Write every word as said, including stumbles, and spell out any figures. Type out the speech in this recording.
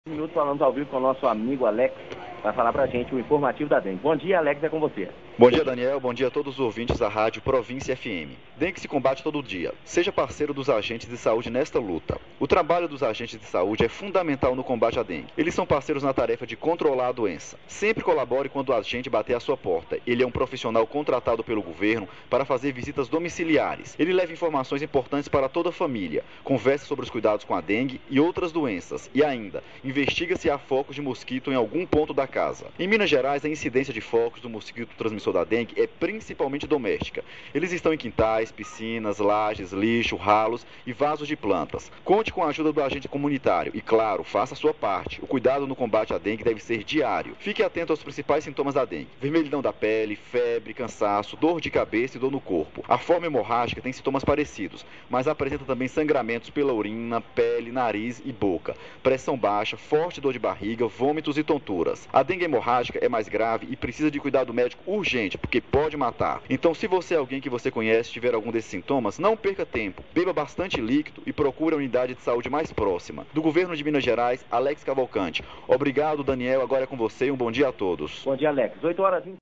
Minutos falando ao vivo com o nosso amigo Alex, vai falar pra gente o informativo da dengue. Bom dia, Alex, é com você. Bom dia, Daniel. Bom dia a todos os ouvintes da Rádio Província F M. Dengue se combate todo dia. Seja parceiro dos agentes de saúde nesta luta. O trabalho dos agentes de saúde é fundamental no combate à dengue. Eles são parceiros na tarefa de controlar a doença. Sempre colabore quando o agente bater à sua porta. Ele é um profissional contratado pelo governo para fazer visitas domiciliares. Ele leva informações importantes para toda a família. Conversa sobre os cuidados com a dengue e outras doenças. E ainda, investiga se há focos de mosquito em algum ponto da casa. Em Minas Gerais, a incidência de focos do mosquito transmissor da dengue é principalmente doméstica. Eles estão em quintais, piscinas, lajes, lixo, ralos e vasos de plantas. Conte com a ajuda do agente comunitário e, claro, faça a sua parte. O cuidado no combate à dengue deve ser diário. Fique atento aos principais sintomas da dengue: vermelhidão da pele, febre, cansaço, dor de cabeça e dor no corpo. A forma hemorrágica tem sintomas parecidos, mas apresenta também sangramentos pela urina, pele, nariz e boca, pressão baixa, forte dor de barriga, vômitos e tonturas. A dengue hemorrágica é mais grave e precisa de cuidado médico urgente, porque pode matar. Então, se você é alguém que você conhece tiver algum desses sintomas, não perca tempo. Beba bastante líquido e procure a unidade de saúde mais próxima. Do Governo de Minas Gerais, Alex Cavalcante. Obrigado, Daniel. Agora é com você e um bom dia a todos. Bom dia, Alex. oito horas e